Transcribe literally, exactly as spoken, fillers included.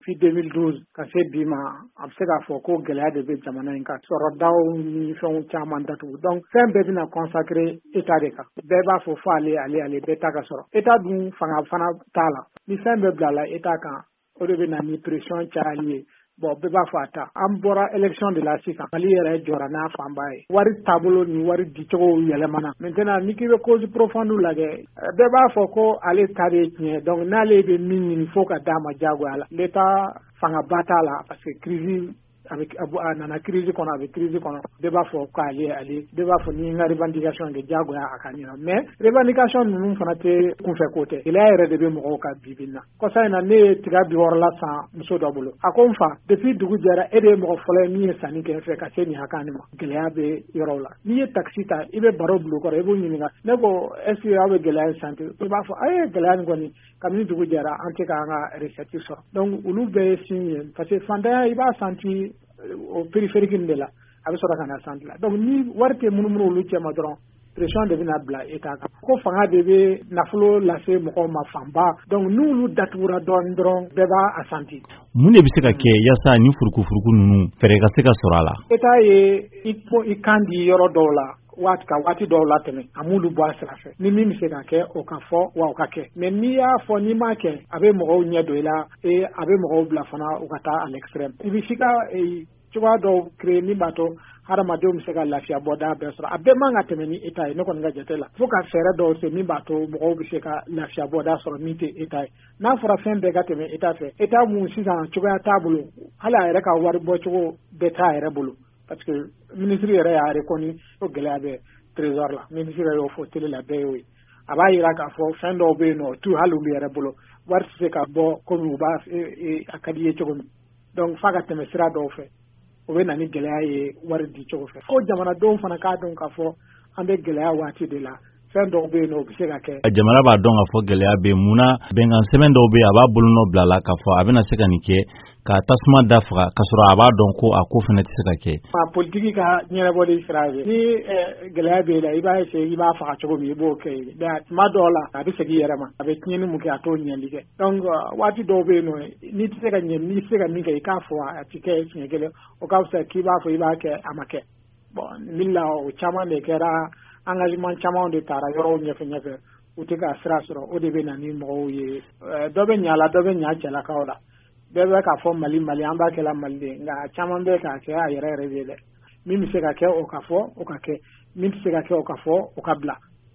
fi deux mille douze ka se bi ma a bɛ se k'a fɔ ko gɛlɛya de bɛ jamana in kan sɔrɔdaw ni fɛnw caman datugu donc fɛn bɛɛ bɛna consacrer état de kan bɛɛ b'a fɔ fɔ ale ale ale bɛɛ ta ka sɔrɔ état dun fanga fana t'a la ni fɛn bɛɛ bila la état kan o de bɛ na ni pression cayali ye bon bɛɛ b'a fɔ a ta an bɔra élection de la sisan mali yɛrɛ jɔra n'a fanba ye wari taabolo ni wari dicogo yɛlɛmana maintenant ni k'i bɛ cause profonde lajɛ bɛɛ b'a fɔ ko ale ta de ye tiɲɛ donc n'ale bɛ min ɲini fo ka d'a ma diyagoya la l'état fangaba t'a la parce que crise a nana crise kɔnɔ a bɛ crise kɔnɔ bɛɛ b'a fɔ k'ale ale bɛɛ b'a fɔ ni n ka revendication de diyagoya a ka ɲina mais revendication ninnu fana tɛ kunfɛ ko tɛ gɛlɛya yɛrɛ de bɛ mɔgɔw ka bi na kɔsa in na ne ye tiga bi wɔɔrɔ la san muso dɔ bolo a ko n fa depuis dugu jɛra e de ye mɔgɔ fɔlɔ ye min ye sanni kɛ n fɛ ka se nin hakɛ nin ma gɛlɛya bɛ yɔrɔw la n'i ye taxi ta i bɛ baro bila o kɔrɔ i b'u ɲininka ne ko est ce que aw bɛ gɛlɛya in santé i b'a fɔ a ye gɛlɛya nin kɔni kabini dugu jɛra an tɛ k'an ka recette sɔrɔ donc olu bɛɛ ye signe ye parce que fantanya i b'a santi o périphérique de la a bɛ sɔrɔ ka na santi la donc ni wari tɛ munumunu olu cɛ ma dɔrɔn pression de bɛna bila état kan ko fanga de bɛ nafolo lase mɔgɔw ma fanba donc n'olu datugura dɔɔnin dɔrɔn bɛɛ b'a santi. mun de bɛ se ka kɛ yaasa ni furukufuruku ninnu fɛɛrɛ ka se ka sɔrɔ a la. état ye i kan di yɔrɔ dɔw la waati ka waati dɔw la tɛmɛ a m'olu bɔ a sira fɛ ni min bɛ se ka kɛ o ka fɔ wa o ka kɛ mais n'i y'a fɔ n'i m'a kɛ a bɛ mɔgɔw ɲɛ don i la et a bɛ mɔgɔw bila fana u ka taa à l'extrême i bɛ se ka cogoya dɔw créer min b'a to hadamadenw bɛ se ka lafiya bɔda bɛɛ sɔrɔ a bɛɛ man ka tɛmɛ ni état ye ne kɔni ka jate la fo ka fɛɛrɛ dɔw se min b'a to mɔgɔw bɛ se ka lafiya bɔda sɔrɔ min tɛ état ye n'a fɔra fɛn bɛɛ ka tɛmɛ état fɛ état mun sisan cogoya t'a bolo hali a yɛrɛ ka wari bɔcogo bɛɛ t'a yɛrɛ bolo parce que ministre yɛrɛ y'a reconnu ko gɛlɛya bɛ trésor la ministre yɛrɛ y'o fɔ télé la bɛɛ y'o ye a b'a yira k'a fɔ fɛn dɔw bɛ yen nɔ tu hali olu yɛrɛ bolo wari tɛ se ka bɔ komi u b'a a ka di ye cogo min donc f'a ka tɛmɛ sira dɔw fɛ o bɛ na ni gɛlɛya ye wari di cogo fɛ ko jamanadenw fana k'a dɔn k'a fɔ an bɛ gɛlɛya waati de la fɛn dɔw bɛ yen nɔ o bɛ se ka kɛ. jamana b'a dɔn k'a fɔ gɛlɛya bɛ yen munna bɛnkan sɛbɛn dɔw bɛ yen a b'a bolonɔ bila la k'a fɔ a bɛna se ka nin kɛ ka tasuma da faga k'a sɔrɔ a b'a dɔn ko a ko fana tɛ se ka kɛ. a politiki ka ɲɛnabɔli sira ye ni gɛlɛya bɛ yen la i b'a essayer i b'a faga cogo min i b'o kɛ yen mais tuma dɔw la a bɛ segin i yɛrɛ ma a bɛ tiɲɛni mun kɛ a t'o ɲɛli kɛ donc waati dɔw bɛ yen nɔ n'i tɛ se ka ɲɛ n'i tɛ se ka min kɛ i k'a fɔ a tɛ kɛ siɲɛ kelen o ka fisa k'i b'a fɔ i b'a kɛ a ma kɛ bon min la o caman de kɛra engagement caman de taara yɔrɔw ɲɛfɛ ɲɛfɛ u tɛ ka sira sɔrɔ o de bɛ na ni mɔgɔw ye dɔ bɛ ɲa la dɔ bɛ ɲa cɛlakaw la bɛɛ bɛ k'a fɔ mali mali an b'a kɛla mali de nka caman bɛ k'a kɛ a yɛrɛ yɛrɛ de dɛ min bɛ se ka kɛ o ka fɔ o ka kɛ min tɛ se ka kɛ o ka fɔ o ka bila